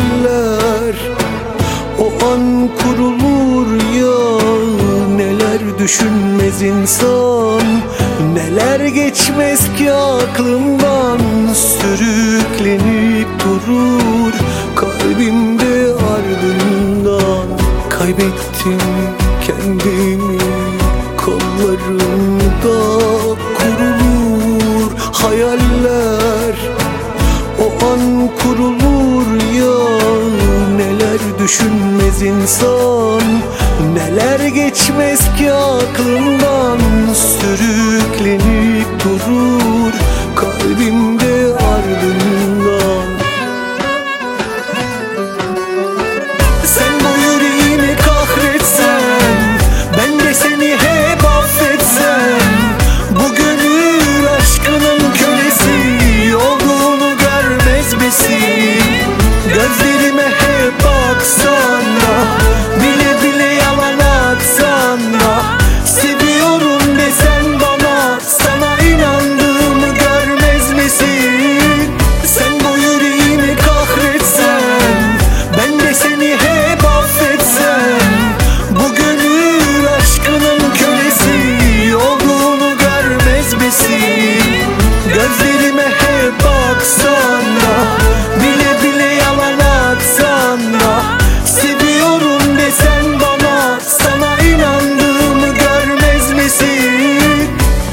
hayaller o an kurulur ya. Neler düşünmez insan, neler geçmez ki aklımdan. Sürüklenip durur kalbimde ardından. Kaybettim kendimi kollarında, kurulur hayaller o an kurulur ya. Neler düşünmez insan, neler geçmez ki aklımdan. Sürüklenip durur kalbimde ardından. Sen bu yüreğimi kahretsen, ben de seni hep affetsem. Bu gönül aşkının kölesi olduğunu görmez misin? Gözlerime hep baksan da, bile bile yalan atsan da. Seviyorum desen bana, sana inandığımı görmez misin? Sen bu yüreğimi kahretsen, ben de seni hep affetsem. Bu gönül aşkının kölesi olduğunu görmez misin? Gözlerime hep baksan da, bile bile yalan atsan da. Seviyorum desen bana, sana inandığımı görmez misin?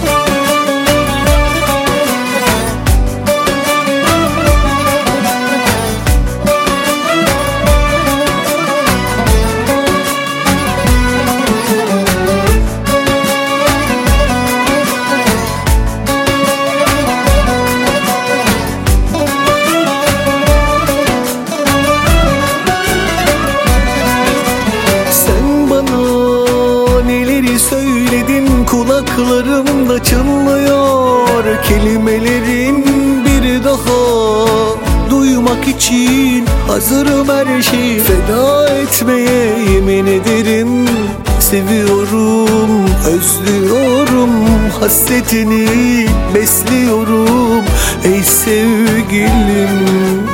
Sen bana neleri söyledin, kulaklarımda çınlıyor. Kelimelerin bir daha duymak için hazırım her şeyi feda etmeye. Yemin ederim seviyorum, özlüyorum, hasretini besliyorum ey sevgilim.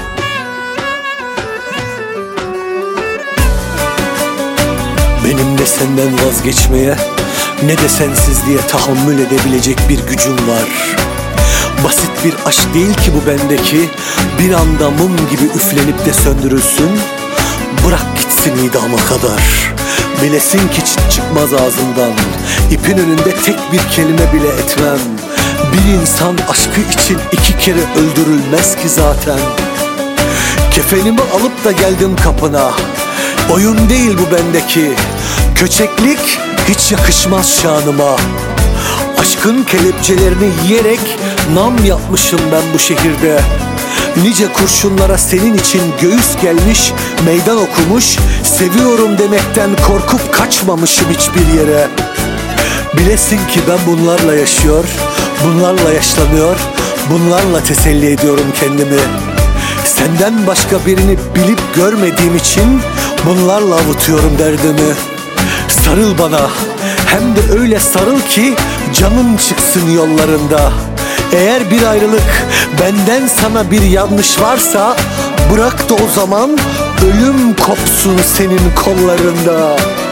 Benim de senden vazgeçmeye, ne de sensizliğe tahammül edebilecek bir gücüm var. Basit bir aşk değil ki bu bendeki, bir anda mum gibi üflenip de söndürülsün. Bırak gitsin idama kadar, bilesin ki çıkmaz ağzından. İpin önünde tek bir kelime bile etmem. Bir insan aşkı için 2 kere öldürülmez ki zaten. Kefenimi alıp da geldim kapına, oyun değil bu bendeki. Köçeklik hiç yakışmaz şanıma. Aşkın kelepçelerini yiyerek nam yapmışım ben bu şehirde. Nice kurşunlara senin için göğüs gelmiş, meydan okumuş. Seviyorum demekten korkup kaçmamışım hiçbir yere. Bilesin ki ben bunlarla yaşıyor, bunlarla yaşlanıyor, bunlarla teselli ediyorum kendimi. Senden başka birini bilip görmediğim için bunlarla avutuyorum derdimi. Sarıl bana, hem de öyle sarıl ki canım çıksın yollarında. Eğer bir ayrılık, benden sana bir yanlış varsa, bırak da o zaman ölüm kopsun senin kollarında.